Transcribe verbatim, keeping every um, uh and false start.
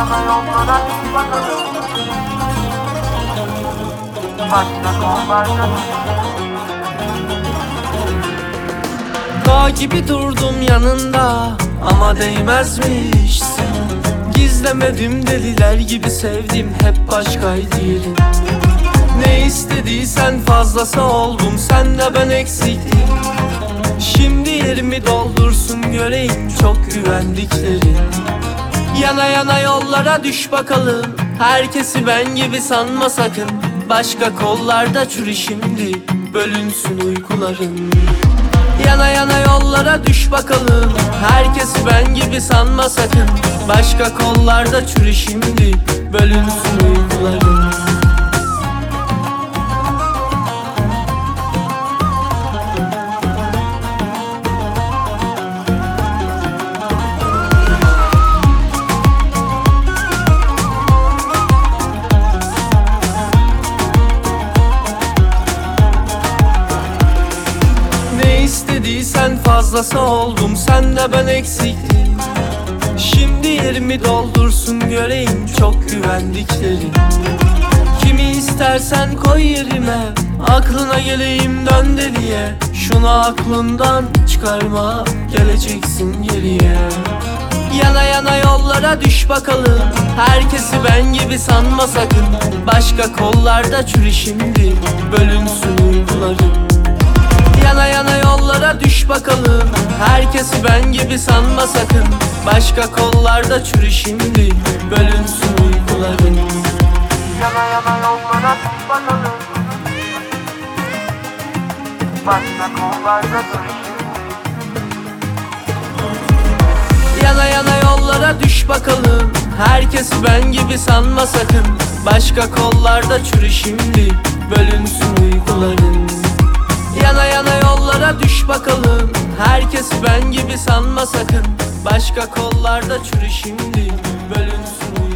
yana yollara düş bakalım. Başka kollarda Dağ gibi durdum yanında ama değmezmişsin. Gizlemedim, deliler gibi sevdim, hep başkaydı yerin. Ne istediysen fazlası oldum, sen de ben eksiktim. Şimdi yerimi doldursun göreyim çok güvendiklerin. Yana yana yollara düş bakalım, herkesi ben gibi sanma sakın. Başka kollarda çürü şimdi, bölünsün uykuların. Yana yana yollara düş bakalım, herkesi ben gibi sanma sakın. Başka kollarda çürü şimdi, bölünsün uykuların. İstediysen fazlası oldum, sen de ben eksiktim. Şimdi yerimi doldursun göreyim çok güvendiklerin. Kimi istersen koy yerime, aklına geleyim dön deliye. Şunu aklından çıkarma, geleceksin geriye. Yana yana yollara düş bakalım, herkesi ben gibi sanma sakın. Başka kollarda çürü şimdi, bölünsün uykuların. Yana yana yollara düş bakalım, herkesi ben gibi sanma sakın. Başka kollarda çürü şimdi, bölünsün uykuların. yana yana yollara düş bakalım. Başka kollarda düş. Yana yana yollara düş bakalım, herkesi ben gibi sanma sakın. Başka kollarda çürü şimdi, bölünsün uykuların. Yana yana yollara düş bakalım, herkesi ben gibi sanma sakın. Başka kollarda çürü şimdi, bölünsün uykuların.